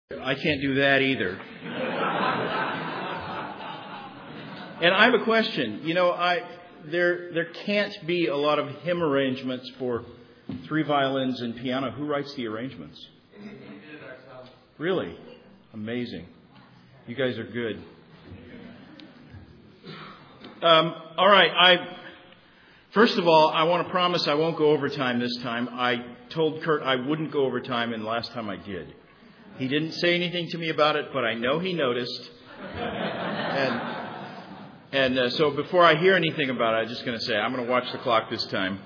I can't do that either. And I have a question. There can't be a lot of hymn arrangements for 3 violins and piano. Who writes the arrangements? We did it ourselves. Really? Amazing. You guys are good. All right. First of all, I want to promise I won't go overtime this time. I told Kurt I wouldn't go overtime, and last time I did. He didn't say anything to me about it, but I know he noticed. And so before I hear anything about it, I'm just going to say I'm going to watch the clock this time.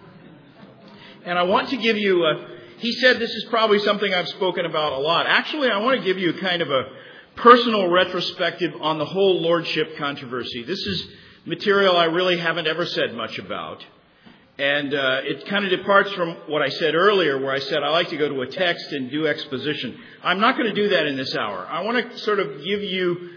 And I want to give you, he said this is probably something I've spoken about a lot. Actually, I want to give you kind of a personal retrospective on the whole lordship controversy. This is material I really haven't ever said much about. And it kind of departs from what I said earlier, where I said I like to go to a text and do exposition. I'm not going to do that in this hour. I want to sort of give you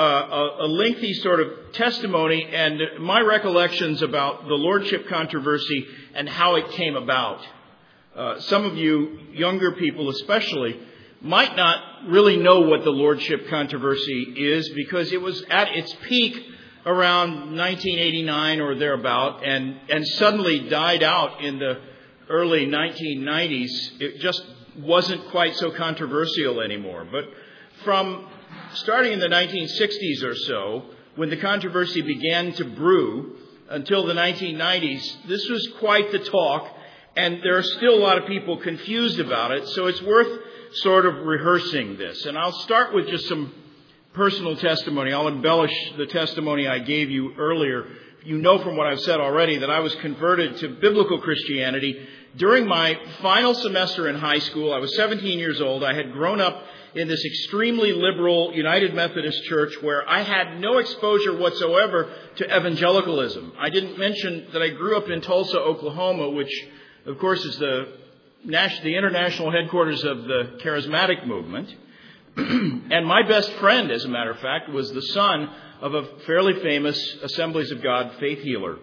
a lengthy sort of testimony and my recollections about the lordship controversy and how it came about. Some of you younger people especially might not really know what the lordship controversy is, because it was at its peak around 1989 or thereabout, and suddenly died out in the early 1990s. It just wasn't quite so controversial anymore. But from starting in the 1960s or so, when the controversy began to brew, until the 1990s, this was quite the talk, and there are still a lot of people confused about it, so it's worth sort of rehearsing this. And I'll start with just some personal testimony. I'll embellish the testimony I gave you earlier. You know from what I've said already that I was converted to biblical Christianity during my final semester in high school. I was 17 years old. I had grown up in this extremely liberal United Methodist Church where I had no exposure whatsoever to evangelicalism. I didn't mention that I grew up in Tulsa, Oklahoma, which, of course, is the international headquarters of the charismatic movement. And my best friend, as a matter of fact, was the son of a fairly famous Assemblies of God faith healer.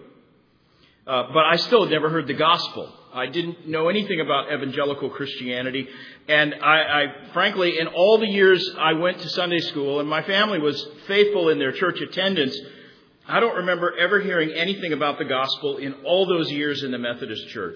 But I still had never heard the gospel. I didn't know anything about evangelical Christianity. And I frankly, in all the years I went to Sunday school, and my family was faithful in their church attendance, I don't remember ever hearing anything about the gospel in all those years in the Methodist Church.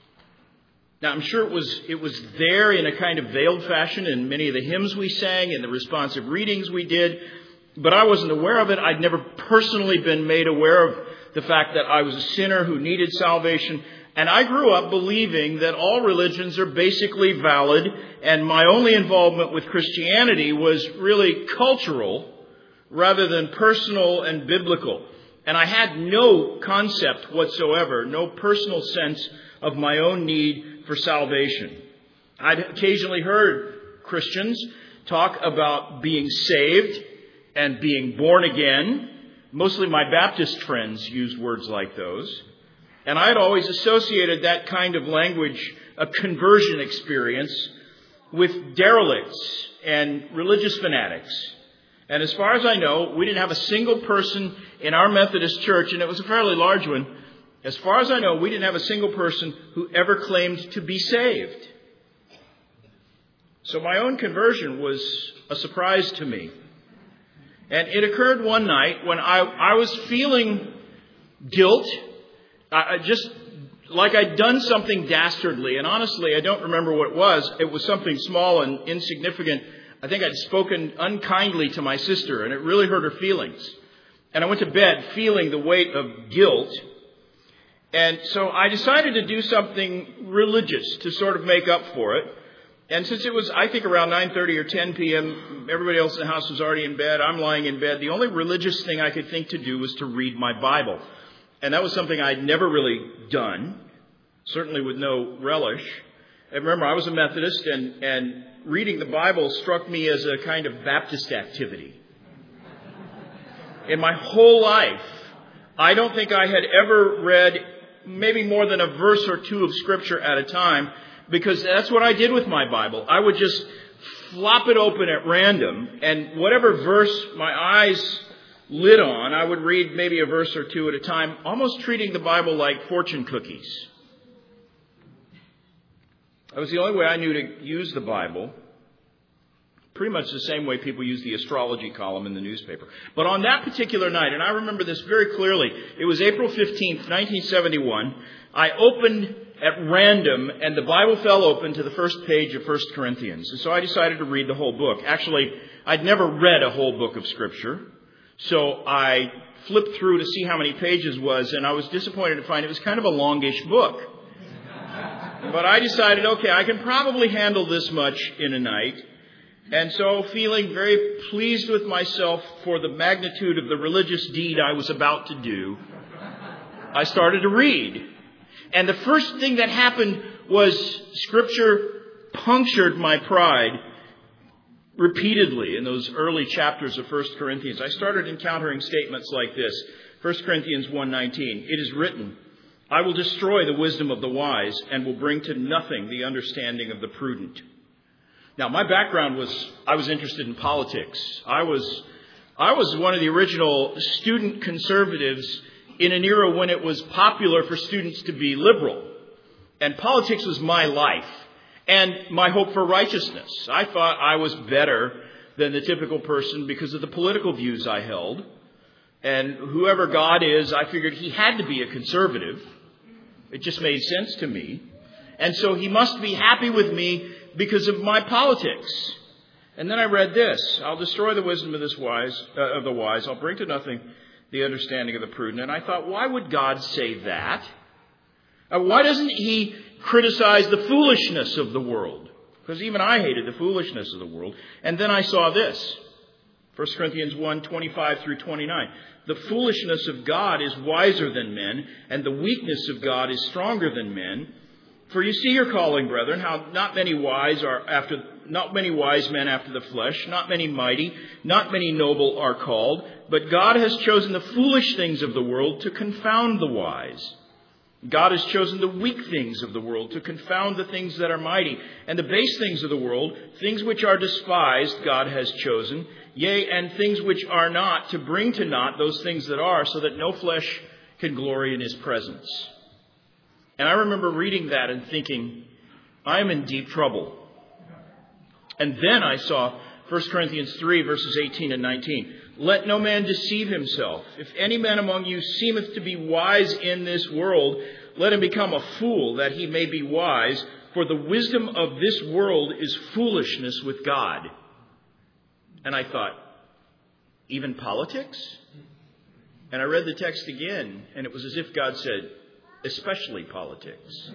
Now, I'm sure it was there in a kind of veiled fashion in many of the hymns we sang and the responsive readings we did, but I wasn't aware of it. I'd never personally been made aware of the fact that I was a sinner who needed salvation. And I grew up believing that all religions are basically valid, and my only involvement with Christianity was really cultural rather than personal and biblical. And I had no concept whatsoever, no personal sense of my own need for salvation. I'd occasionally heard Christians talk about being saved and being born again. Mostly my Baptist friends used words like those. And I had always associated that kind of language, a conversion experience, with derelicts and religious fanatics. And as far as I know, we didn't have a single person in our Methodist church, and it was a fairly large one. As far as I know, we didn't have a single person who ever claimed to be saved. So my own conversion was a surprise to me. And it occurred one night when I was feeling guilt, just like I'd done something dastardly. And honestly, I don't remember what it was. It was something small and insignificant. I think I'd spoken unkindly to my sister, and it really hurt her feelings. And I went to bed feeling the weight of guilt. And so I decided to do something religious to sort of make up for it. And since it was, I think, around 9:30 or 10 p.m., everybody else in the house was already in bed. I'm lying in bed. The only religious thing I could think to do was to read my Bible. And that was something I'd never really done, certainly with no relish. And remember, I was a Methodist, and reading the Bible struck me as a kind of Baptist activity. In my whole life, I don't think I had ever read maybe more than a verse or two of Scripture at a time, because that's what I did with my Bible. I would just flop it open at random, and whatever verse my eyes lit on, I would read maybe a verse or two at a time, almost treating the Bible like fortune cookies. That was the only way I knew to use the Bible. Pretty much the same way people use the astrology column in the newspaper. But on that particular night, and I remember this very clearly, it was April 15th, 1971, I opened at random, and the Bible fell open to the first page of 1 Corinthians. And so I decided to read the whole book. Actually, I'd never read a whole book of Scripture, so I flipped through to see how many pages was, and I was disappointed to find it was kind of a longish book. But I decided, okay, I can probably handle this much in a night. And so, feeling very pleased with myself for the magnitude of the religious deed I was about to do, I started to read. And the first thing that happened was Scripture punctured my pride repeatedly in those early chapters of 1 Corinthians. I started encountering statements like this. 1 Corinthians 1:19, "It is written, I will destroy the wisdom of the wise and will bring to nothing the understanding of the prudent." Now, my background was, I was interested in politics. I was one of the original student conservatives in an era when it was popular for students to be liberal. And politics was my life and my hope for righteousness. I thought I was better than the typical person because of the political views I held. And whoever God is, I figured he had to be a conservative. It just made sense to me. And so he must be happy with me because of my politics. And then I read this, "I'll destroy the wisdom of the wise. I'll bring to nothing the understanding of the prudent." And I thought, why would God say that? Why doesn't he criticize the foolishness of the world? Because even I hated the foolishness of the world. And then I saw this, 1 Corinthians 1:25 through 29. "The foolishness of God is wiser than men, and the weakness of God is stronger than men. For you see your calling, brethren, how not many wise men after the flesh, not many mighty, not many noble are called, but God has chosen the foolish things of the world to confound the wise. God has chosen the weak things of the world to confound the things that are mighty, and the base things of the world, things which are despised, God has chosen, yea, and things which are not, to bring to naught those things that are, so that no flesh can glory in his presence." And I remember reading that and thinking, I am in deep trouble. And then I saw 1 Corinthians 3, verses 18 and 19. "Let no man deceive himself. If any man among you seemeth to be wise in this world, let him become a fool, that he may be wise. For the wisdom of this world is foolishness with God." And I thought, even politics? And I read the text again, and it was as if God said, especially politics.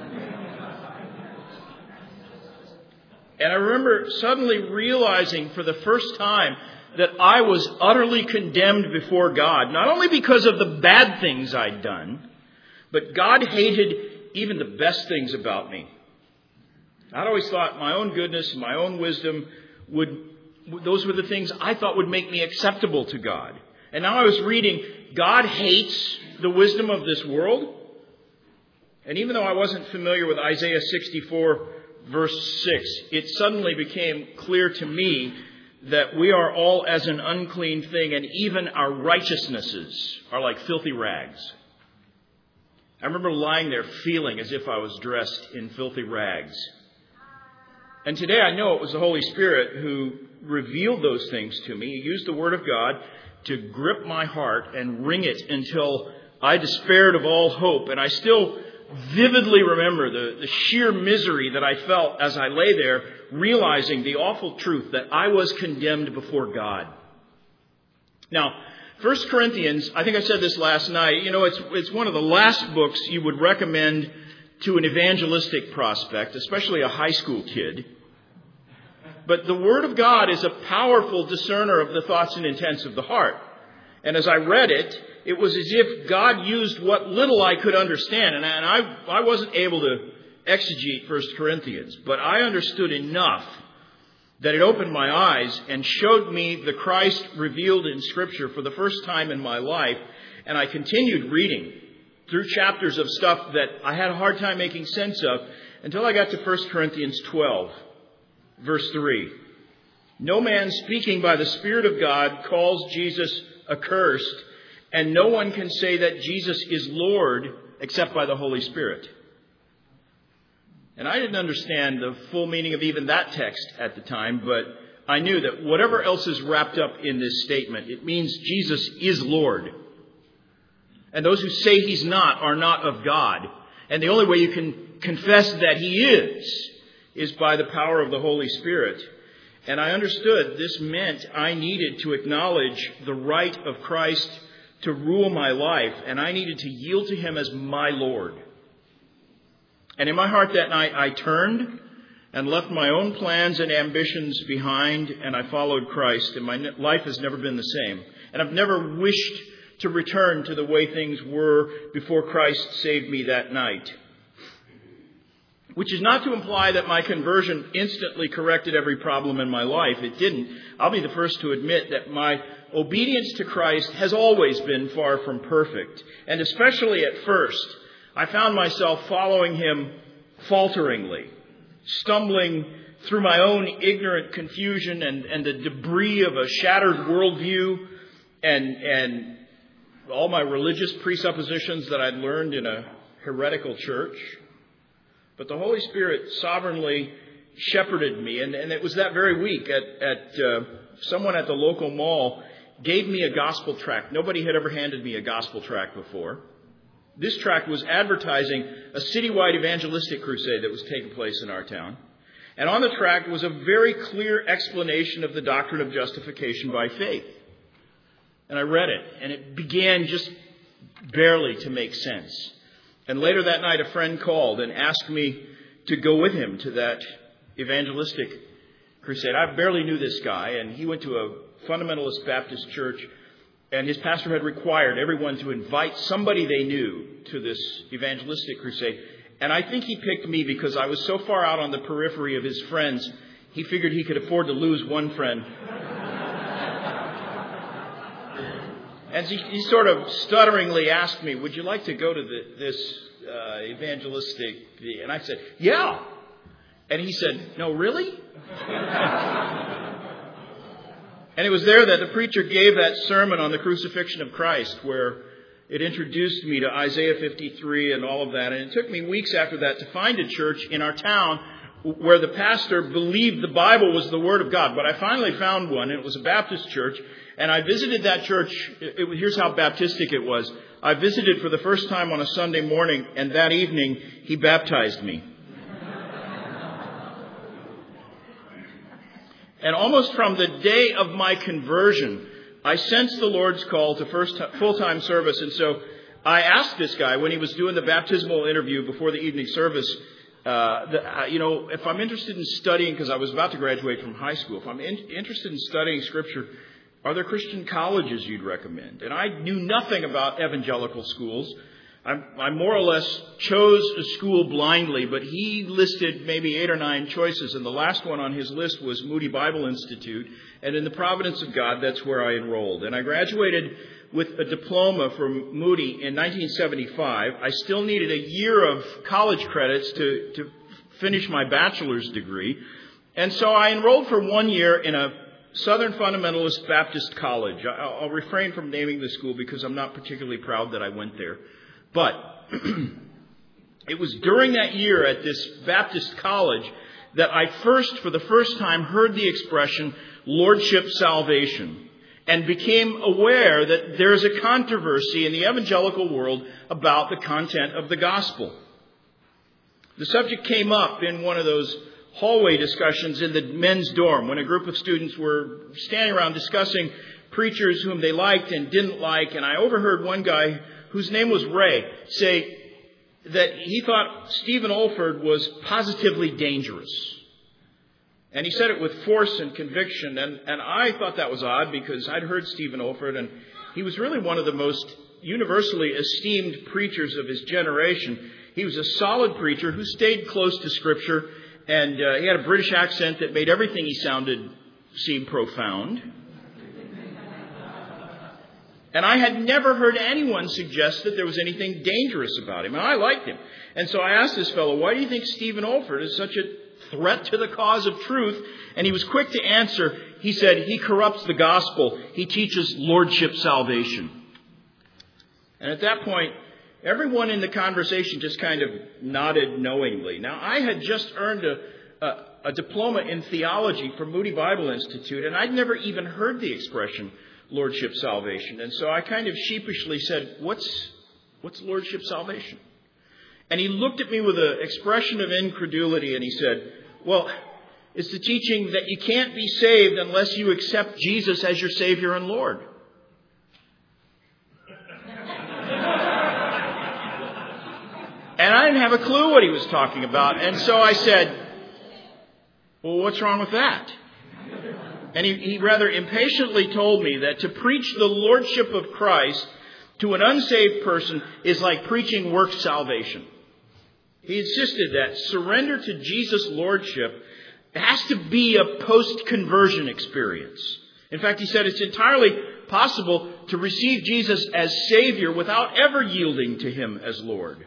And I remember suddenly realizing for the first time that I was utterly condemned before God, not only because of the bad things I'd done, but God hated even the best things about me. I'd always thought my own goodness, my own wisdom, those were the things I thought would make me acceptable to God. And now I was reading, God hates the wisdom of this world. And even though I wasn't familiar with Isaiah 64, verse 6, it suddenly became clear to me that we are all as an unclean thing, and even our righteousnesses are like filthy rags. I remember lying there feeling as if I was dressed in filthy rags. And today I know it was the Holy Spirit who revealed those things to me. He used the Word of God to grip my heart and wring it until I despaired of all hope. And I still vividly remember the sheer misery that I felt as I lay there, realizing the awful truth that I was condemned before God. Now, 1 Corinthians, I think I said this last night, it's one of the last books you would recommend to an evangelistic prospect, especially a high school kid. But the Word of God is a powerful discerner of the thoughts and intents of the heart. And as I read it, it was as if God used what little I could understand. And I wasn't able to exegete 1 Corinthians, but I understood enough that it opened my eyes and showed me the Christ revealed in Scripture for the first time in my life. And I continued reading through chapters of stuff that I had a hard time making sense of until I got to 1 Corinthians 12, verse 3. "No man speaking by the Spirit of God calls Jesus accursed, and no one can say that Jesus is Lord except by the Holy Spirit." And I didn't understand the full meaning of even that text at the time, but I knew that whatever else is wrapped up in this statement, it means Jesus is Lord. And those who say he's not are not of God. And the only way you can confess that he is by the power of the Holy Spirit. And I understood this meant I needed to acknowledge the right of Christ to rule my life, and I needed to yield to him as my Lord. And in my heart that night, I turned and left my own plans and ambitions behind, and I followed Christ, and my life has never been the same. And I've never wished to return to the way things were before Christ saved me that night. Which is not to imply that my conversion instantly corrected every problem in my life. It didn't. I'll be the first to admit that my obedience to Christ has always been far from perfect. And especially at first, I found myself following him falteringly, stumbling through my own ignorant confusion and the debris of a shattered worldview and all my religious presuppositions that I'd learned in a heretical church. But the Holy Spirit sovereignly shepherded me. And it was that very week someone at the local mall gave me a gospel tract. Nobody had ever handed me a gospel tract before. This tract was advertising a citywide evangelistic crusade that was taking place in our town. And on the tract was a very clear explanation of the doctrine of justification by faith. And I read it, and it began just barely to make sense. And later that night, a friend called and asked me to go with him to that evangelistic crusade. I barely knew this guy, and he went to a fundamentalist Baptist church, and his pastor had required everyone to invite somebody they knew to this evangelistic crusade. And I think he picked me because I was so far out on the periphery of his friends, he figured he could afford to lose one friend. And he sort of stutteringly asked me, would you like to go to this evangelistic? And I said, yeah. And he said, no, really? And it was there that the preacher gave that sermon on the crucifixion of Christ, where it introduced me to Isaiah 53 and all of that. And it took me weeks after that to find a church in our town where the pastor believed the Bible was the Word of God. But I finally found one, and it was a Baptist church. And I visited that church. Here's how Baptistic it was. I visited for the first time on a Sunday morning, and that evening he baptized me. And almost from the day of my conversion, I sensed the Lord's call to full-time service. And so I asked this guy when he was doing the baptismal interview before the evening service, if I'm interested in studying, because I was about to graduate from high school, if I'm interested in studying Scripture, are there Christian colleges you'd recommend? And I knew nothing about evangelical schools. I more or less chose a school blindly, but he listed maybe 8 or 9 choices, and the last one on his list was Moody Bible Institute. And in the providence of God, that's where I enrolled. And I graduated with a diploma from Moody in 1975. I still needed a year of college credits to finish my bachelor's degree. And so I enrolled for 1 year in a Southern Fundamentalist Baptist college. I'll refrain from naming the school because I'm not particularly proud that I went there. But it was during that year at this Baptist college that I for the first time, heard the expression Lordship Salvation and became aware that there is a controversy in the evangelical world about the content of the gospel. The subject came up in one of those hallway discussions in the men's dorm when a group of students were standing around discussing preachers whom they liked and didn't like. And I overheard one guy whose name was Ray say that he thought Stephen Olford was positively dangerous. And he said it with force and conviction. And I thought that was odd because I'd heard Stephen Olford, and he was really one of the most universally esteemed preachers of his generation. He was a solid preacher who stayed close to Scripture, and he had a British accent that made everything he sounded seem profound. And I had never heard anyone suggest that there was anything dangerous about him. And I liked him. And so I asked this fellow, why do you think Stephen Olford is such a threat to the cause of truth? And he was quick to answer. He said, he corrupts the gospel. He teaches lordship salvation. And at that point, everyone in the conversation just kind of nodded knowingly. Now, I had just earned a diploma in theology from Moody Bible Institute, and I'd never even heard the expression Lordship Salvation. And so I kind of sheepishly said, what's Lordship Salvation? And he looked at me with an expression of incredulity, and he said, well, it's the teaching that you can't be saved unless you accept Jesus as your Savior and Lord. And I didn't have a clue what he was talking about. And so I said, well, what's wrong with that? And he rather impatiently told me that to preach the Lordship of Christ to an unsaved person is like preaching works salvation. He insisted that surrender to Jesus' Lordship has to be a post-conversion experience. In fact, he said it's entirely possible to receive Jesus as Savior without ever yielding to Him as Lord.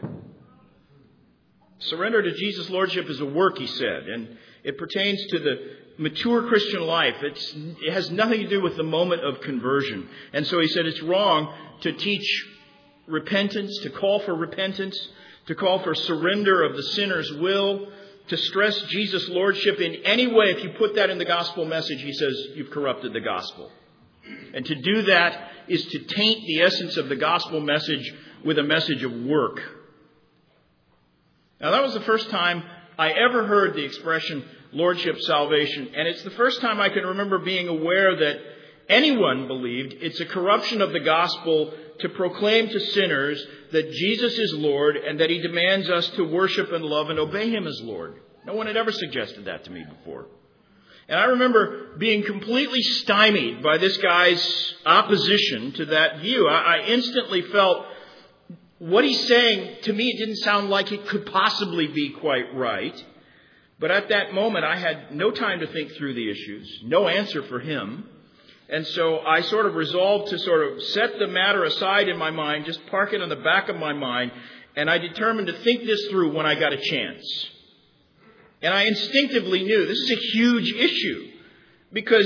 Surrender to Jesus' Lordship is a work, he said, and it pertains to the mature Christian life. It has nothing to do with the moment of conversion. And so he said it's wrong to teach repentance, to call for repentance, to call for surrender of the sinner's will, to stress Jesus' Lordship in any way. If you put that in the gospel message, he says you've corrupted the gospel. And to do that is to taint the essence of the gospel message with a message of work. Now, that was the first time I ever heard the expression Lordship Salvation. And it's the first time I can remember being aware that anyone believed it's a corruption of the gospel to proclaim to sinners that Jesus is Lord and that He demands us to worship and love and obey Him as Lord. No one had ever suggested that to me before. And I remember being completely stymied by this guy's opposition to that view. I instantly felt what he's saying, to me, it didn't sound like it could possibly be quite right. But at that moment, I had no time to think through the issues, no answer for him. And so I sort of resolved to sort of set the matter aside in my mind, just park it on the back of my mind, and I determined to think this through when I got a chance. And I instinctively knew this is a huge issue because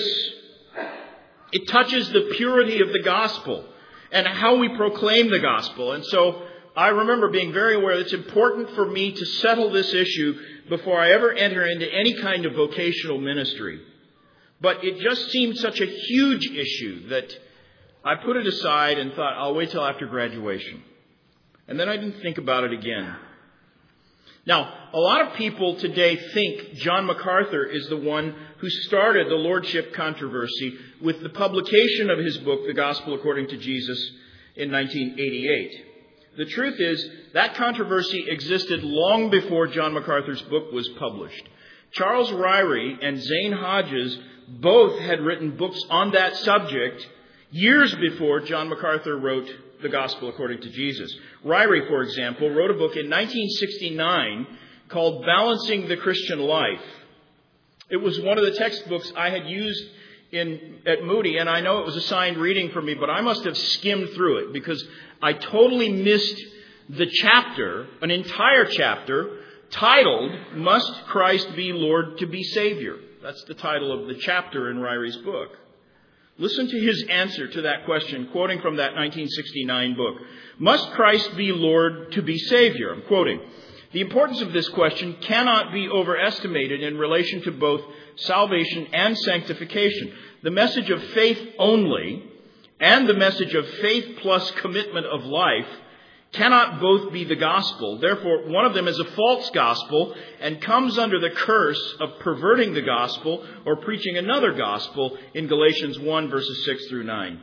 it touches the purity of the gospel and how we proclaim the gospel. And so I remember being very aware that it's important for me to settle this issue before I ever enter into any kind of vocational ministry. But it just seemed such a huge issue that I put it aside and thought, I'll wait till after graduation. And then I didn't think about it again. Now, a lot of people today think John MacArthur is the one who started the Lordship controversy with the publication of his book, The Gospel According to Jesus, in 1988. The truth is, that controversy existed long before John MacArthur's book was published. Charles Ryrie and Zane Hodges both had written books on that subject years before John MacArthur wrote The Gospel According to Jesus. Ryrie, for example, wrote a book in 1969 called Balancing the Christian Life. It was one of the textbooks I had used at Moody, and I know it was assigned reading for me, but I must have skimmed through it because I totally missed the chapter, an entire chapter, titled, Must Christ Be Lord to be Savior? That's the title of the chapter in Ryrie's book. Listen to his answer to that question, quoting from that 1969 book. Must Christ be Lord to be Savior? I'm quoting. The importance of this question cannot be overestimated in relation to both salvation and sanctification. The message of faith only and the message of faith plus commitment of life cannot both be the gospel. Therefore, one of them is a false gospel and comes under the curse of perverting the gospel or preaching another gospel in Galatians 1, verses 6 through 9.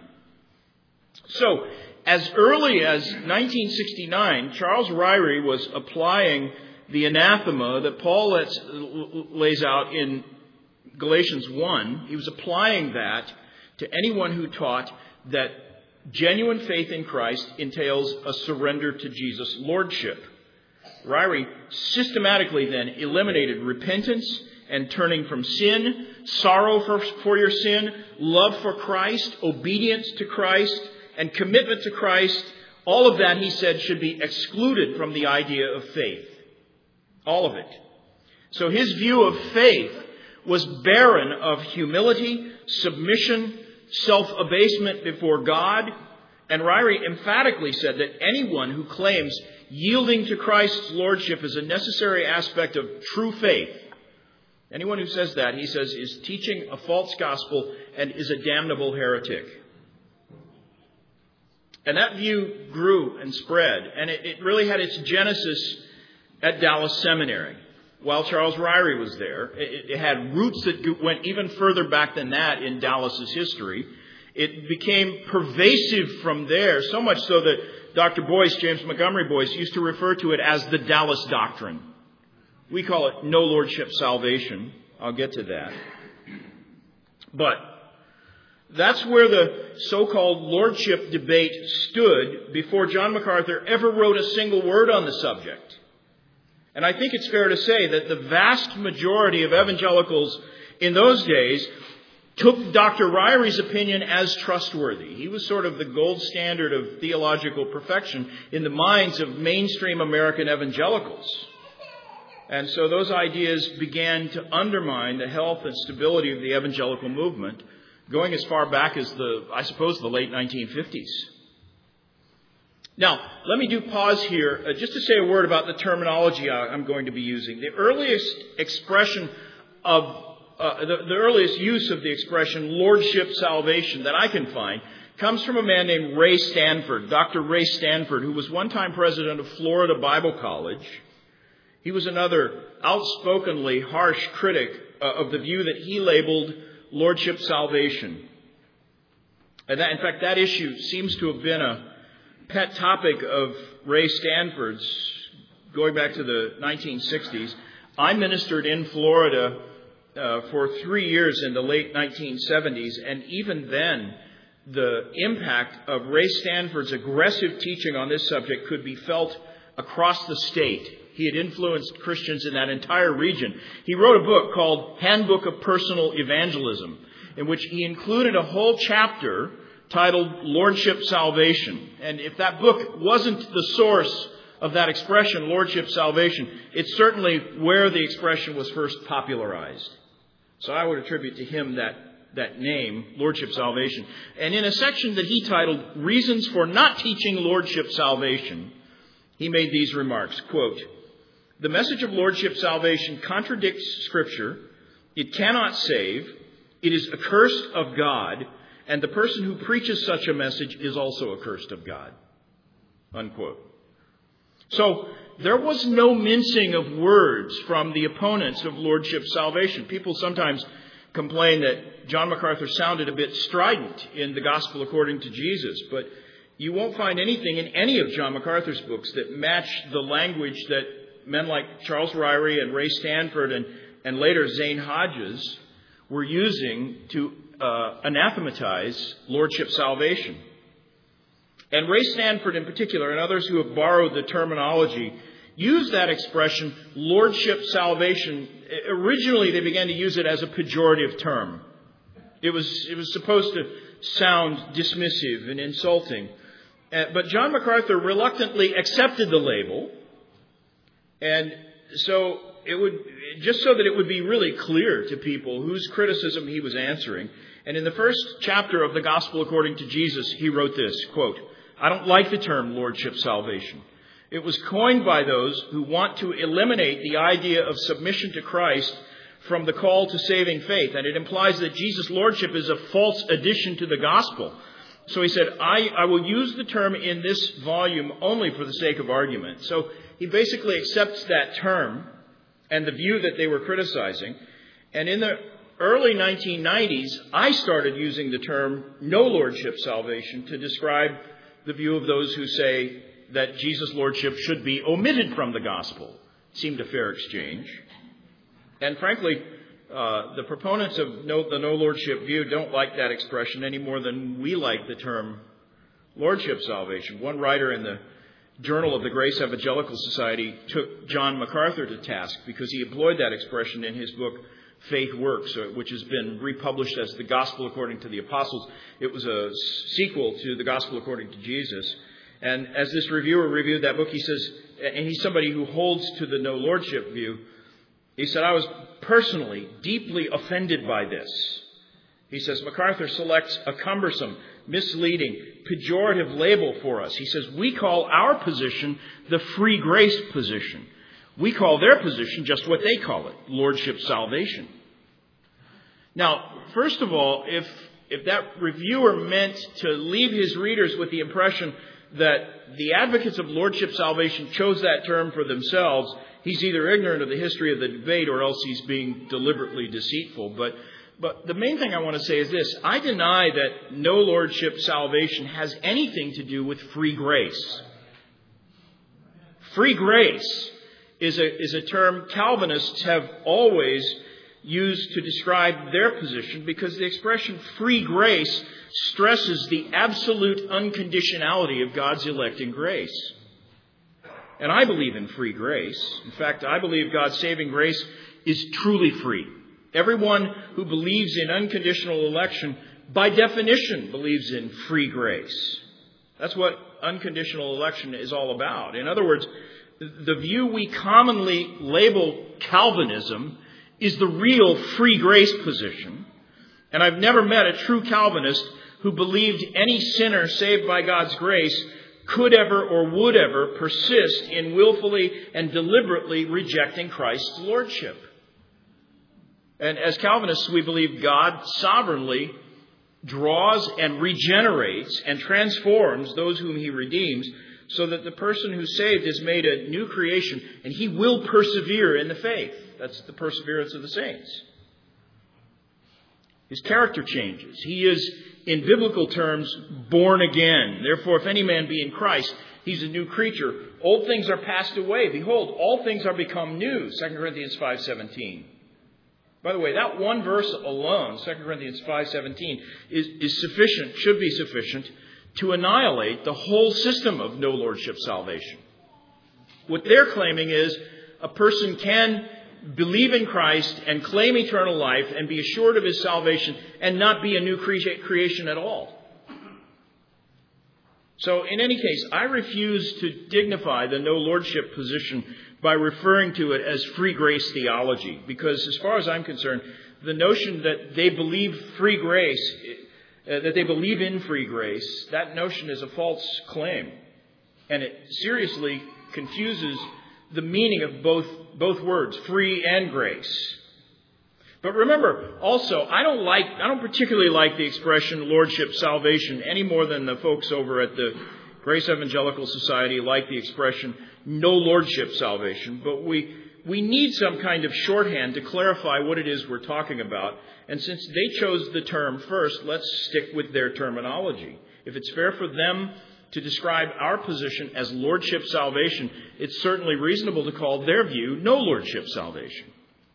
So, as early as 1969, Charles Ryrie was applying the anathema that Paul lays out in Galatians 1. He was applying that to anyone who taught that genuine faith in Christ entails a surrender to Jesus' lordship. Ryrie systematically then eliminated repentance and turning from sin, sorrow for your sin, love for Christ, obedience to Christ, and commitment to Christ. All of that, he said, should be excluded from the idea of faith. All of it. So his view of faith was barren of humility, submission, self-abasement before God. And Ryrie emphatically said that anyone who claims yielding to Christ's lordship is a necessary aspect of true faith Anyone who says that, he says, is teaching a false gospel and is a damnable heretic. And that view grew and spread, and it really had its genesis at Dallas Seminary while Charles Ryrie was there. It had roots that went even further back than that in Dallas's history. It became pervasive from there, so much so that Dr. Boyce, James Montgomery Boyce, used to refer to it as the Dallas Doctrine. We call it no lordship salvation. I'll get to that. But that's where the so-called lordship debate stood before John MacArthur ever wrote a single word on the subject. And I think it's fair to say that the vast majority of evangelicals in those days took Dr. Ryrie's opinion as trustworthy. He was sort of the gold standard of theological perfection in the minds of mainstream American evangelicals. And so those ideas began to undermine the health and stability of the evangelical movement, going as far back as the late 1950s. Now, let me pause here just to say a word about the terminology I'm going to be using. The earliest expression of the earliest use of the expression lordship salvation that I can find comes from a man named Ray Stanford, Dr. Ray Stanford, who was one time president of Florida Bible College. He was another outspokenly harsh critic of the view that he labeled lordship salvation. And in fact, that issue seems to have been a pet topic of Ray Stanford's going back to the 1960s. I ministered in Florida for 3 years in the late 1970s, and even then, the impact of Ray Stanford's aggressive teaching on this subject could be felt across the state. He had influenced Christians in that entire region. He wrote a book called Handbook of Personal Evangelism, in which he included a whole chapter titled Lordship Salvation. And if that book wasn't the source of that expression, Lordship Salvation, it's certainly where the expression was first popularized. So I would attribute to him that name, Lordship Salvation. And in a section that he titled Reasons for Not Teaching Lordship Salvation, he made these remarks, quote, "The message of Lordship Salvation contradicts Scripture. It cannot save. It is accursed of God. And the person who preaches such a message is also accursed of God." Unquote. So there was no mincing of words from the opponents of Lordship Salvation. People sometimes complain that John MacArthur sounded a bit strident in the Gospel According to Jesus, but you won't find anything in any of John MacArthur's books that match the language that men like Charles Ryrie and Ray Stanford and later Zane Hodges were using to anathematize Lordship Salvation. And Ray Stanford in particular, and others who have borrowed the terminology, use that expression, Lordship Salvation. Originally, they began to use it as a pejorative term. It was supposed to sound dismissive and insulting. But John MacArthur reluctantly accepted the label, and so just so that it would be really clear to people whose criticism he was answering. And in the first chapter of the Gospel According to Jesus, he wrote this, quote, "I don't like the term Lordship Salvation. It was coined by those who want to eliminate the idea of submission to Christ from the call to saving faith. And it implies that Jesus' Lordship is a false addition to the gospel. So he said, I will use the term in this volume only for the sake of argument." So he basically accepts that term and the view that they were criticizing. And in the early 1990s, I started using the term no lordship salvation to describe the view of those who say that Jesus' lordship should be omitted from the gospel. It seemed a fair exchange. And frankly, the proponents of the no lordship view don't like that expression any more than we like the term lordship salvation. One writer in the Journal of the Grace Evangelical Society took John MacArthur to task because he employed that expression in his book Faith Works, which has been republished as The Gospel According to the Apostles. It was a sequel to The Gospel According to Jesus. And as this reviewer reviewed that book, he says, and he's somebody who holds to the no lordship view, he said, "I was personally deeply offended by this." He says, "MacArthur selects a cumbersome, misleading, pejorative label for us." He says, "We call our position the free grace position. We call their position just what they call it, lordship salvation. Now, first of all, if that reviewer meant to leave his readers with the impression that the advocates of lordship salvation chose that term for themselves, he's either ignorant of the history of the debate or else he's being deliberately deceitful. But the main thing I want to say is this. I deny that no lordship salvation has anything to do with free grace. Free grace is a term Calvinists have always used to describe their position because the expression free grace stresses the absolute unconditionality of God's electing grace. And I believe in free grace. In fact, I believe God's saving grace is truly free. Everyone who believes in unconditional election, by definition, believes in free grace. That's what unconditional election is all about. In other words, the view we commonly label Calvinism is the real free grace position. And I've never met a true Calvinist who believed any sinner saved by God's grace could ever or would ever persist in willfully and deliberately rejecting Christ's lordship. And as Calvinists, we believe God sovereignly draws and regenerates and transforms those whom he redeems so that the person who's saved is made a new creation and he will persevere in the faith. That's the perseverance of the saints. His character changes. He is, in biblical terms, born again. Therefore, if any man be in Christ, he's a new creature. Old things are passed away. Behold, all things are become new. 2 Corinthians 5:17. By the way, that one verse alone, 2 Corinthians 5:17, is sufficient, should be sufficient, to annihilate the whole system of no lordship salvation. What they're claiming is a person can believe in Christ and claim eternal life and be assured of his salvation and not be a new creation at all. So in any case, I refuse to dignify the no lordship position by referring to it as free grace theology, because as far as I'm concerned, the notion that they believe free grace, that they believe in free grace, that notion is a false claim. And it seriously confuses the meaning of both words, free and grace. But remember, also, I don't particularly like the expression lordship salvation any more than the folks over at the Grace Evangelical Society like the expression no lordship salvation. But we need some kind of shorthand to clarify what it is we're talking about. And since they chose the term first, let's stick with their terminology. If it's fair for them to describe our position as lordship salvation, it's certainly reasonable to call their view no lordship salvation.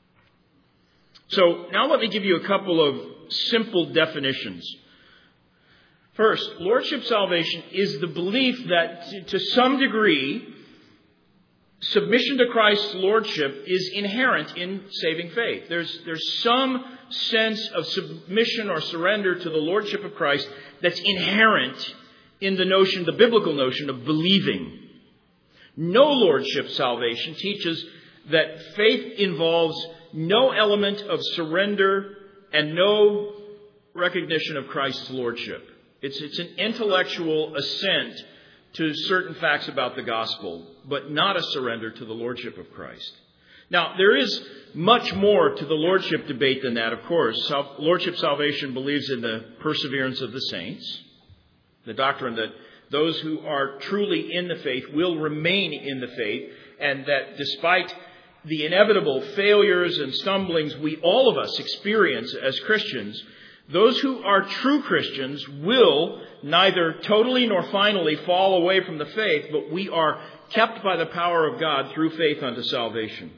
So now let me give you a couple of simple definitions. First, lordship salvation is the belief that to some degree, submission to Christ's lordship is inherent in saving faith. There's some sense of submission or surrender to the lordship of Christ that's inherent in the biblical notion of believing. No lordship salvation teaches that faith involves no element of surrender and no recognition of Christ's lordship. It's an intellectual assent to certain facts about the gospel, but not a surrender to the lordship of Christ. Now, there is much more to the lordship debate than that, of course. Lordship salvation believes in the perseverance of the saints, the doctrine that those who are truly in the faith will remain in the faith, and that despite the inevitable failures and stumblings all of us experience as Christians, those who are true Christians will neither totally nor finally fall away from the faith, but we are kept by the power of God through faith unto salvation.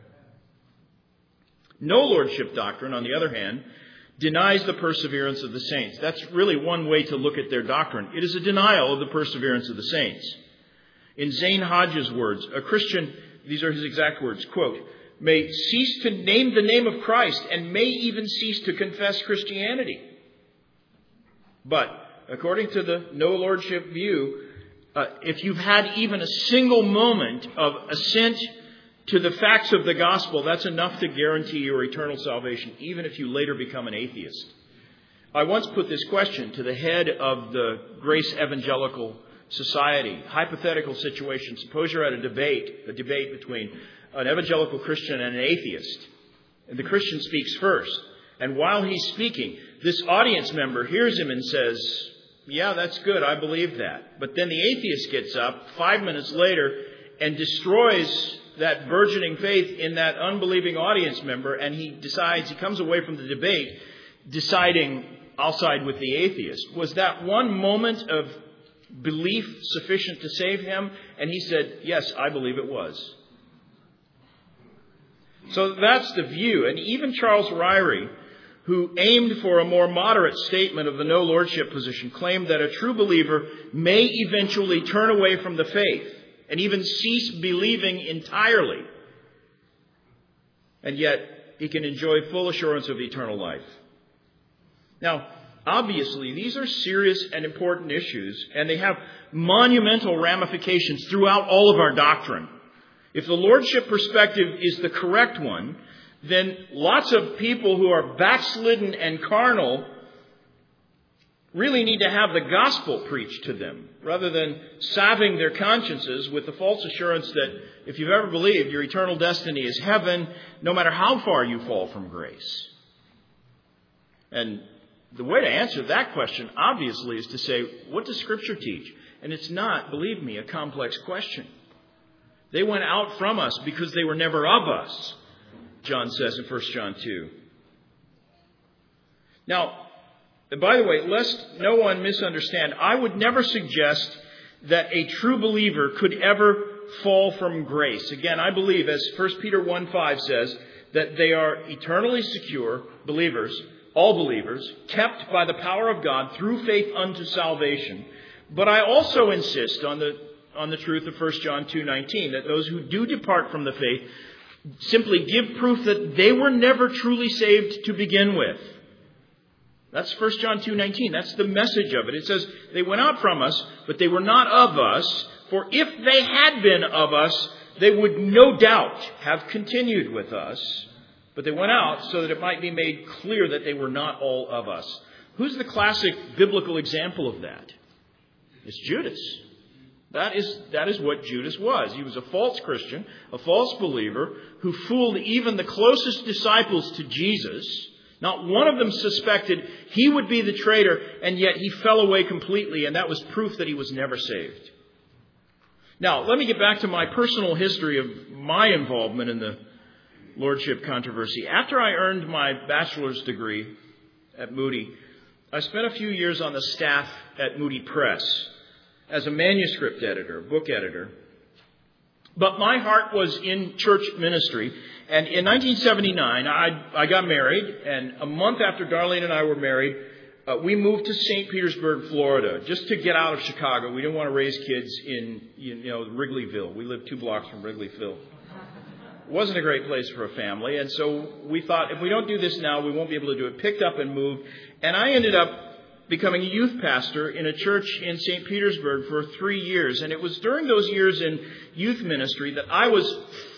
No lordship doctrine, on the other hand, denies the perseverance of the saints. That's really one way to look at their doctrine. It is a denial of the perseverance of the saints. In Zane Hodge's words, a Christian, these are his exact words, quote, may cease to name the name of Christ and may even cease to confess Christianity. But according to the no lordship view, if you've had even a single moment of assent to the facts of the gospel, that's enough to guarantee your eternal salvation, even if you later become an atheist. I once put this question to the head of the Grace Evangelical society. Hypothetical situation. Suppose you're at a debate between an evangelical Christian and an atheist. And the Christian speaks first. And while he's speaking, this audience member hears him and says, "Yeah, that's good. I believe that." But then the atheist gets up 5 minutes later and destroys that burgeoning faith in that unbelieving audience member, and he comes away from the debate deciding, "I'll side with the atheist." Was that one moment of belief sufficient to save him? And he said, "Yes, I believe it was." So that's the view. And even Charles Ryrie, who aimed for a more moderate statement of the no lordship position, claimed that a true believer may eventually turn away from the faith and even cease believing entirely. And yet he can enjoy full assurance of eternal life. Now, obviously, these are serious and important issues, and they have monumental ramifications throughout all of our doctrine. If the lordship perspective is the correct one, then lots of people who are backslidden and carnal really need to have the gospel preached to them, rather than salving their consciences with the false assurance that if you've ever believed, your eternal destiny is heaven, no matter how far you fall from grace. And the way to answer that question, obviously, is to say, what does Scripture teach? And it's not, believe me, a complex question. They went out from us because they were never of us, John says in 1 John 2. Now, by the way, lest no one misunderstand, I would never suggest that a true believer could ever fall from grace. Again, I believe, as 1 Peter 1:5 says, that they are eternally secure believers, all believers, kept by the power of God through faith unto salvation. But I also insist on the truth of 1 John 2:19, that those who do depart from the faith simply give proof that they were never truly saved to begin with. That's 1 John 2:19. That's the message of it. It says, they went out from us, but they were not of us. For if they had been of us, they would no doubt have continued with us. But they went out so that it might be made clear that they were not all of us. Who's the classic biblical example of that? It's Judas. That is what Judas was. He was a false Christian, a false believer, who fooled even the closest disciples to Jesus. Not one of them suspected he would be the traitor, and yet he fell away completely, and that was proof that he was never saved. Now, let me get back to my personal history of my involvement in the lordship controversy. After I earned my bachelor's degree at Moody, I spent a few years on the staff at Moody Press as a manuscript editor, book editor. But my heart was in church ministry. And in 1979, I got married. And a month after Darlene and I were married, we moved to St. Petersburg, Florida, just to get out of Chicago. We didn't want to raise kids in, Wrigleyville. We lived 2 blocks from Wrigleyville. It wasn't a great place for a family. And so we thought, if we don't do this now, we won't be able to do it. Picked up and moved. And I ended up becoming a youth pastor in a church in St. Petersburg for 3 years. And it was during those years in youth ministry that I was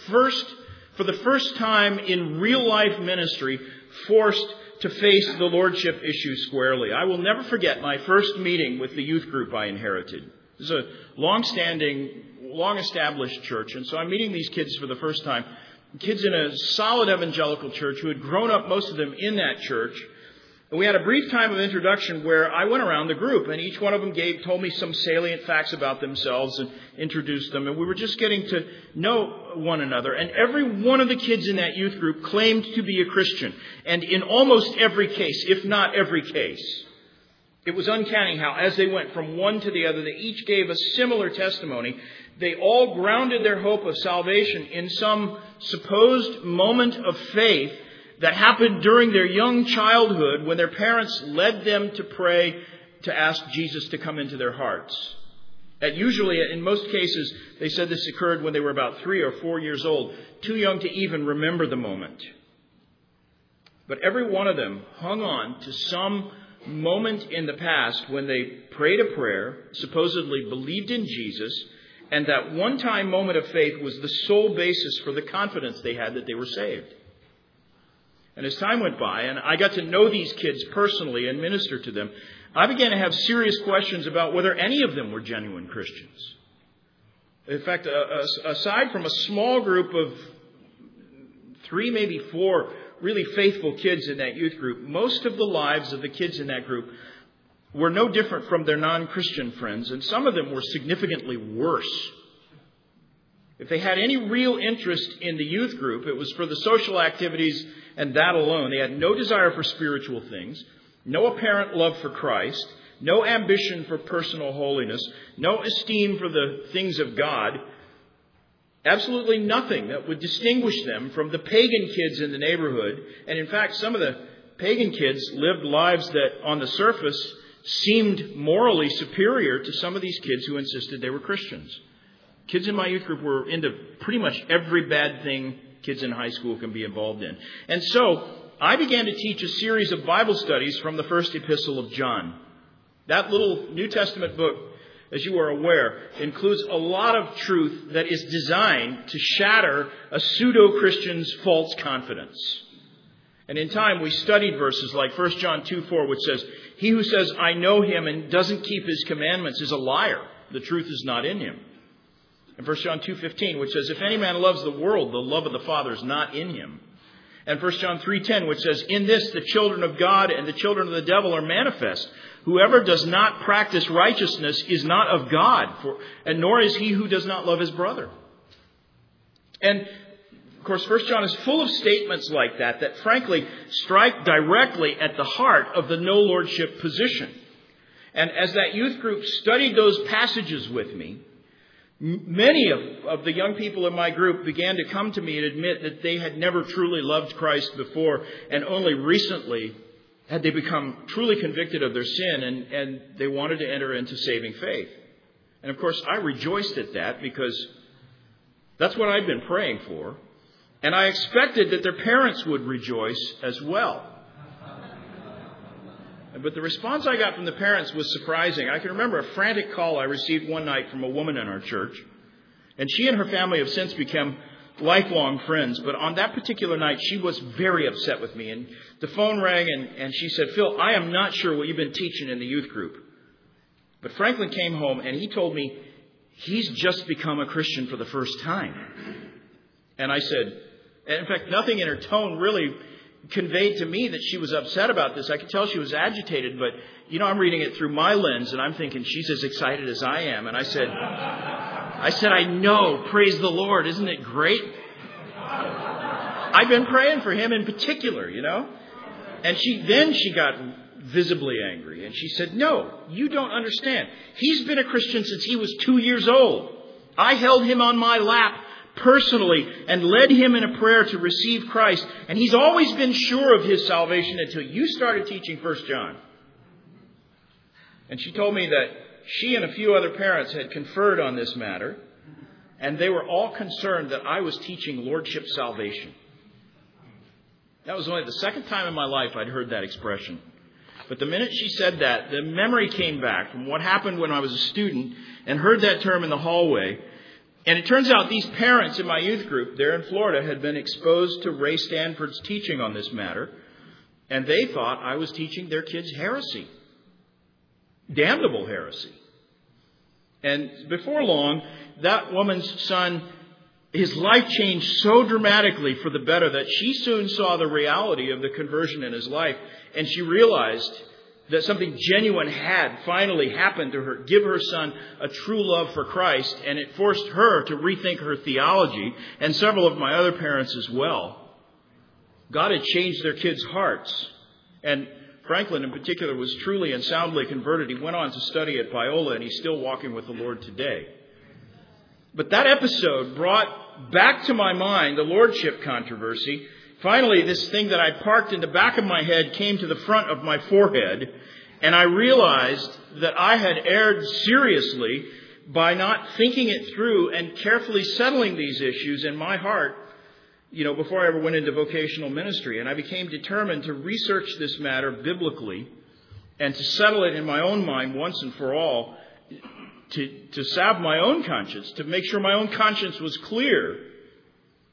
for the first time in real life ministry, forced to face the lordship issue squarely. I will never forget my first meeting with the youth group I inherited. It was a long-standing, long-established church. And so I'm meeting these kids for the first time. Kids in a solid evangelical church who had grown up, most of them, in that church. And we had a brief time of introduction where I went around the group, and each one of them told me some salient facts about themselves and introduced them. And we were just getting to know one another. And every one of the kids in that youth group claimed to be a Christian. And in almost every case, if not every case, it was uncanny how, as they went from one to the other, they each gave a similar testimony. They all grounded their hope of salvation in some supposed moment of faith that happened during their young childhood when their parents led them to pray to ask Jesus to come into their hearts. And usually, in most cases, they said this occurred when they were about 3 or 4 years old, too young to even remember the moment. But every one of them hung on to some moment in the past when they prayed a prayer, supposedly believed in Jesus, and that one-time moment of faith was the sole basis for the confidence they had that they were saved. And as time went by, and I got to know these kids personally and minister to them, I began to have serious questions about whether any of them were genuine Christians. In fact, aside from a small group of 3, maybe 4 really faithful kids in that youth group, most of the lives of the kids in that group were no different from their non-Christian friends, and some of them were significantly worse. If they had any real interest in the youth group, it was for the social activities and that alone. They had no desire for spiritual things, no apparent love for Christ, no ambition for personal holiness, no esteem for the things of God, absolutely nothing that would distinguish them from the pagan kids in the neighborhood. And in fact, some of the pagan kids lived lives that on the surface seemed morally superior to some of these kids who insisted they were Christians. Kids in my youth group were into pretty much every bad thing kids in high school can be involved in. And so I began to teach a series of Bible studies from the first epistle of John. That little New Testament book, as you are aware, includes a lot of truth that is designed to shatter a pseudo-Christian's false confidence. And in time, we studied verses like 1 John 2:4, which says, "He who says, 'I know him,' and doesn't keep his commandments is a liar. The truth is not in him." And 1 John 2:15, which says, "If any man loves the world, the love of the Father is not in him." And 1 John 3:10, which says, "In this the children of God and the children of the devil are manifest. Whoever does not practice righteousness is not of God, and nor is he who does not love his brother." And, of course, 1 John is full of statements like that frankly strike directly at the heart of the no lordship position. And as that youth group studied those passages with me, many of the young people in my group began to come to me and admit that they had never truly loved Christ before, and only recently had they become truly convicted of their sin, and they wanted to enter into saving faith. And of course, I rejoiced at that because that's what I'd been praying for. And I expected that their parents would rejoice as well. But the response I got from the parents was surprising. I can remember a frantic call I received one night from a woman in our church. And she and her family have since become lifelong friends. But on that particular night, she was very upset with me. And the phone rang and she said, "Phil, I am not sure what you've been teaching in the youth group. But Franklin came home and he told me he's just become a Christian for the first time." And I said, and in fact, nothing in her tone really conveyed to me that she was upset about this. I could tell she was agitated, but, I'm reading it through my lens, and I'm thinking she's as excited as I am. And I said, "I know, praise the Lord, isn't it great? I've been praying for him in particular, And she got visibly angry, and she said, "No, you don't understand. He's been a Christian since he was 2 years old. I held him on my lap personally and led him in a prayer to receive Christ. And he's always been sure of his salvation until you started teaching 1 John. And she told me that she and a few other parents had conferred on this matter. And they were all concerned that I was teaching lordship salvation. That was only the second time in my life I'd heard that expression. But the minute she said that, the memory came back from what happened when I was a student and heard that term in the hallway. And it turns out these parents in my youth group there in Florida had been exposed to Ray Stanford's teaching on this matter. And they thought I was teaching their kids heresy. Damnable heresy. And before long, that woman's son, his life changed so dramatically for the better that she soon saw the reality of the conversion in his life. And she realized that something genuine had finally happened to her, give her son a true love for Christ, and it forced her to rethink her theology, and several of my other parents as well. God had changed their kids' hearts, and Franklin in particular was truly and soundly converted. He went on to study at Biola, and he's still walking with the Lord today. But that episode brought back to my mind the lordship controversy. Finally, this thing that I parked in the back of my head came to the front of my forehead, and I realized that I had erred seriously by not thinking it through and carefully settling these issues in my heart, before I ever went into vocational ministry. And I became determined to research this matter biblically and to settle it in my own mind once and for all, to salve my own conscience, to make sure my own conscience was clear.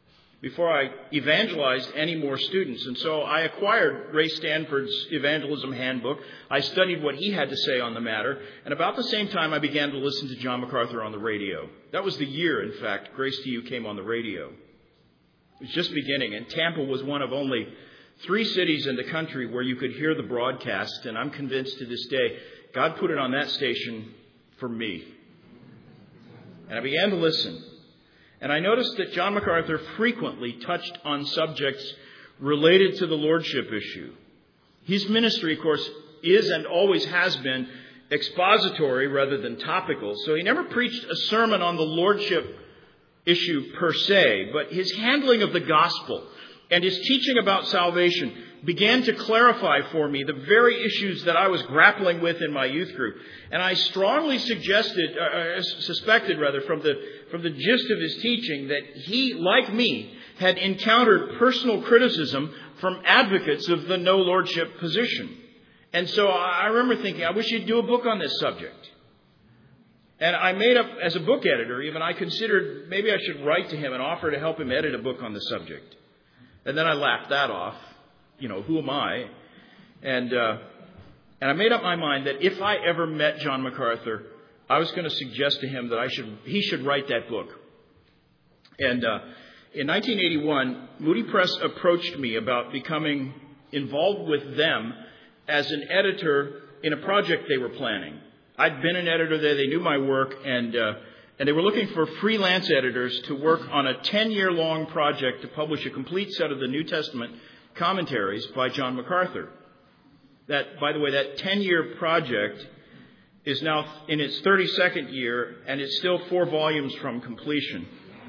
before I evangelized any more students. And so I acquired Ray Stanford's Evangelism Handbook. I studied what he had to say on the matter. And about the same time, I began to listen to John MacArthur on the radio. That was the year, in fact, Grace to You came on the radio. It was just beginning. And Tampa was one of only 3 cities in the country where you could hear the broadcast. And I'm convinced to this day, God put it on that station for me. And I began to listen. And I noticed that John MacArthur frequently touched on subjects related to the lordship issue. His ministry, of course, is and always has been expository rather than topical. So he never preached a sermon on the lordship issue per se, but his handling of the gospel and his teaching about salvation began to clarify for me the very issues that I was grappling with in my youth group. And I strongly suspected from the gist of his teaching that he, like me, had encountered personal criticism from advocates of the no lordship position. And so I remember thinking, I wish you'd do a book on this subject. And I made up, as a book editor even, I considered maybe I should write to him and offer to help him edit a book on the subject. And then I laughed that off. Who am I? And I made up my mind that if I ever met John MacArthur, I was going to suggest to him that he should write that book. And in 1981, Moody Press approached me about becoming involved with them as an editor in a project they were planning. I'd been an editor there. They knew my work, and they were looking for freelance editors to work on a 10-year-long project to publish a complete set of the New Testament commentaries by John MacArthur. That, by the way, that 10-year project is now in its 32nd year, and it's still 4 volumes from completion.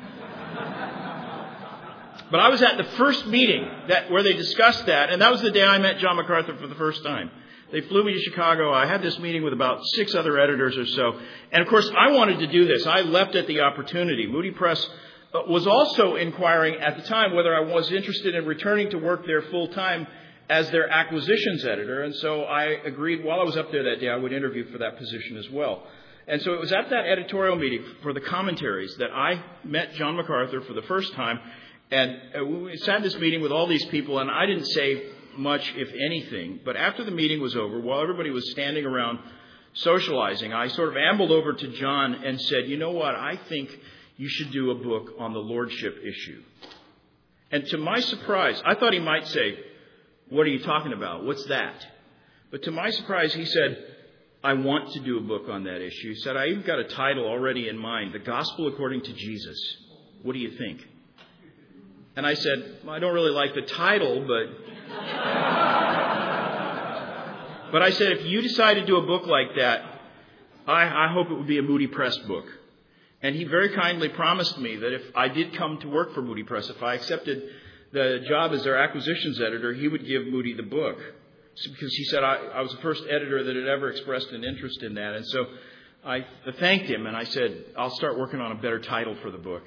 But I was at the first meeting where they discussed that, and that was the day I met John MacArthur for the first time. They flew me to Chicago. I had this meeting with about 6 other editors or so. And, of course, I wanted to do this. I leapt at the opportunity. Moody Press was also inquiring at the time whether I was interested in returning to work there full-time as their acquisitions editor. And so I agreed while I was up there that day I would interview for that position as well. And so it was at that editorial meeting for the commentaries that I met John MacArthur for the first time. And we sat in this meeting with all these people, and I didn't say much, if anything. But after the meeting was over, while everybody was standing around socializing, I sort of ambled over to John and said, you know what, I think you should do a book on the lordship issue. And to my surprise, I thought he might say, what are you talking about? What's that? But to my surprise, he said, I want to do a book on that issue. He said, I even got a title already in mind, The Gospel According to Jesus. What do you think? And I said, well, I don't really like the title, but I said, if you decide to do a book like that, I hope it would be a Moody Press book. And he very kindly promised me that if I did come to work for Moody Press, if I accepted the job as their acquisitions editor, he would give Moody the book. Because he said I was the first editor that had ever expressed an interest in that. And so I thanked him, and I said, I'll start working on a better title for the book.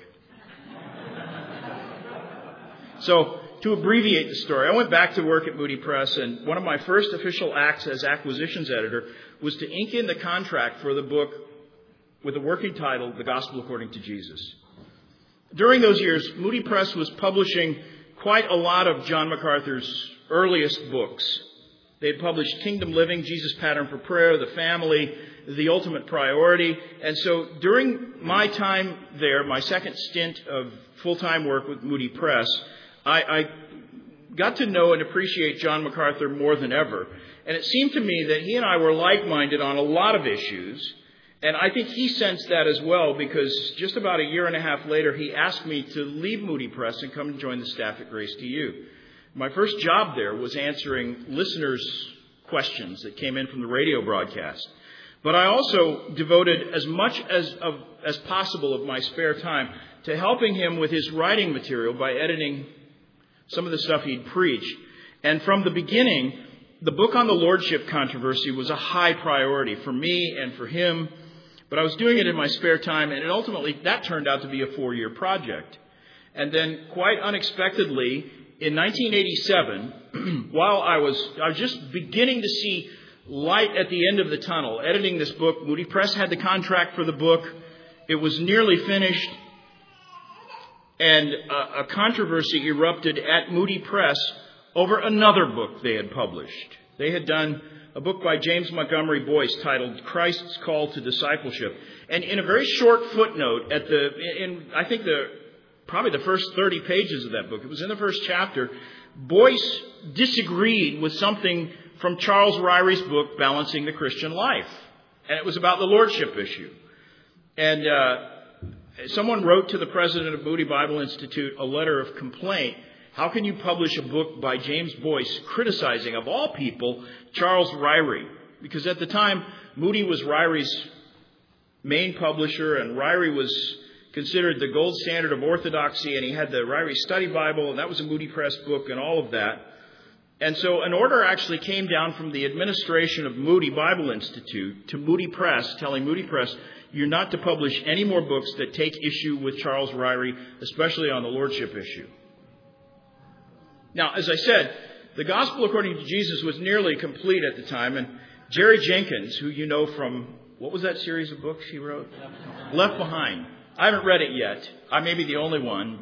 So, to abbreviate the story, I went back to work at Moody Press, and one of my first official acts as acquisitions editor was to ink in the contract for the book with a working title, The Gospel According to Jesus. During those years, Moody Press was publishing quite a lot of John MacArthur's earliest books. They had published Kingdom Living, Jesus' Pattern for Prayer, The Family, The Ultimate Priority. And so during my time there, my second stint of full-time work with Moody Press, I got to know and appreciate John MacArthur more than ever. And it seemed to me that he and I were like-minded on a lot of issues. And I think he sensed that as well, because just about a year and a half later, he asked me to leave Moody Press and come to join the staff at Grace to You. My first job there was answering listeners' questions that came in from the radio broadcast. But I also devoted as much as possible of my spare time to helping him with his writing material by editing some of the stuff he'd preached. And from the beginning, the book on the lordship controversy was a high priority for me and for him. But I was doing it in my spare time, and ultimately that turned out to be a 4-year project. And then, quite unexpectedly, in 1987, while I was just beginning to see light at the end of the tunnel, editing this book, Moody Press had the contract for the book. It was nearly finished. And a controversy erupted at Moody Press over another book they had published. They had done a book by James Montgomery Boyce titled Christ's Call to Discipleship. And in a very short footnote probably the first 30 pages of that book, it was in the first chapter, Boyce disagreed with something from Charles Ryrie's book, Balancing the Christian Life. And it was about the lordship issue. And someone wrote to the president of Moody Bible Institute a letter of complaint. How can you publish a book by James Boyce criticizing, of all people, Charles Ryrie? Because at the time, Moody was Ryrie's main publisher, and Ryrie was considered the gold standard of orthodoxy, and he had the Ryrie Study Bible, and that was a Moody Press book and all of that. And so an order actually came down from the administration of Moody Bible Institute to Moody Press, telling Moody Press, you're not to publish any more books that take issue with Charles Ryrie, especially on the lordship issue. Now, as I said, the Gospel According to Jesus was nearly complete at the time, and Jerry Jenkins, who you know from, what was that series of books he wrote? Left Behind. I haven't read it yet. I may be the only one,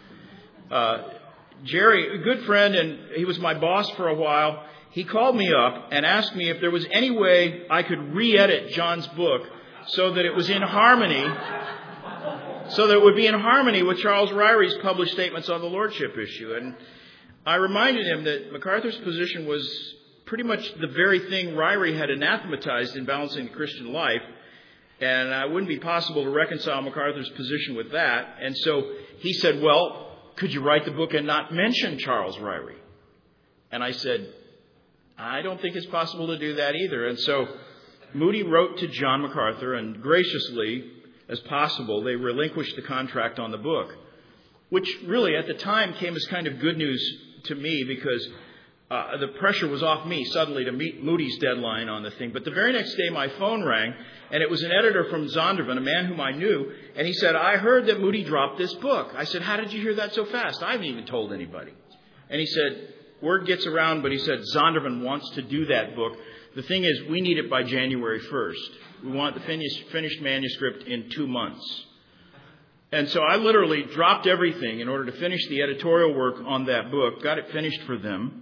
but Jerry, a good friend, and he was my boss for a while, he called me up and asked me if there was any way I could re-edit John's book so that it was in harmony, so that it would be in harmony with Charles Ryrie's published statements on the lordship issue. And I reminded him that MacArthur's position was pretty much the very thing Ryrie had anathematized in Balancing the Christian Life, and it wouldn't be possible to reconcile MacArthur's position with that. And so he said, well, could you write the book and not mention Charles Ryrie? And I said, I don't think it's possible to do that either. And so Moody wrote to John MacArthur, and graciously, as possible, they relinquished the contract on the book, which really at the time came as kind of good news to me because the pressure was off me suddenly to meet Moody's deadline on the thing. But the very next day my phone rang, and it was an editor from Zondervan, a man whom I knew, and he said, I heard that Moody dropped this book. I said, how did you hear that so fast? I haven't even told anybody. And he said, word gets around, but he said, Zondervan wants to do that book. The thing is, we need it by January 1st. We want the finished manuscript in 2 months. And so I literally dropped everything in order to finish the editorial work on that book, got it finished for them.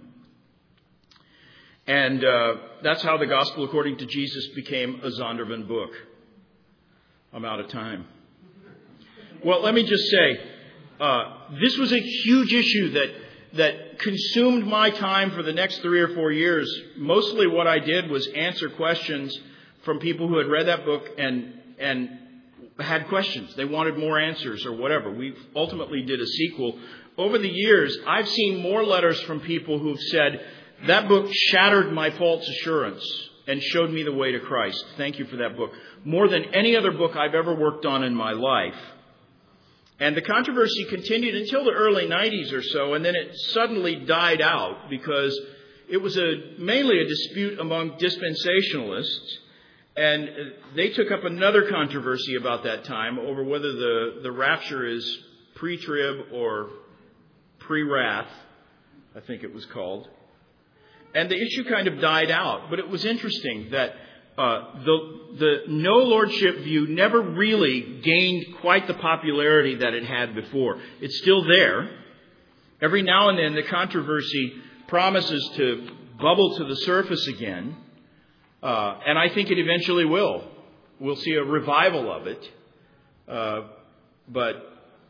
And that's how the Gospel According to Jesus became a Zondervan book. I'm out of time. Well, let me just say, this was a huge issue that consumed my time for the next 3 or 4 years. Mostly what I did was answer questions from people who had read that book and had questions. They wanted more answers or whatever. We ultimately did a sequel. Over the years, I've seen more letters from people who've said, that book shattered my false assurance and showed me the way to Christ. Thank you for that book. More than any other book I've ever worked on in my life. And the controversy continued until the early 90s or so, and then it suddenly died out because it was mainly a dispute among dispensationalists. And they took up another controversy about that time over whether the rapture is pre-trib or pre-wrath, I think it was called. And the issue kind of died out. But it was interesting that the no lordship view never really gained quite the popularity that it had before. It's still there. Every now and then the controversy promises to bubble to the surface again. And I think it eventually will. We'll see a revival of it. But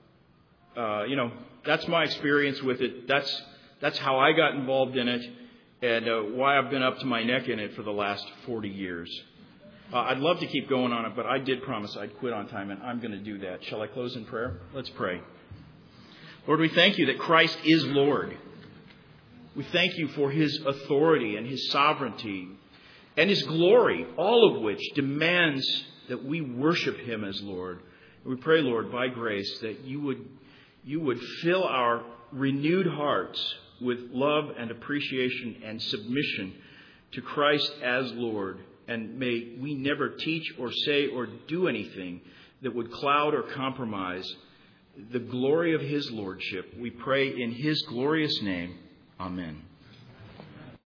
that's my experience with it. That's how I got involved in it. And why I've been up to my neck in it for the last 40 years. I'd love to keep going on it, but I did promise I'd quit on time, and I'm going to do that. Shall I close in prayer? Let's pray. Lord, we thank you that Christ is Lord. We thank you for his authority and his sovereignty and his glory, all of which demands that we worship him as Lord. And we pray, Lord, by grace, that you would fill our renewed hearts with love and appreciation and submission to Christ as Lord. And may we never teach or say or do anything that would cloud or compromise the glory of his lordship. We pray in his glorious name. Amen.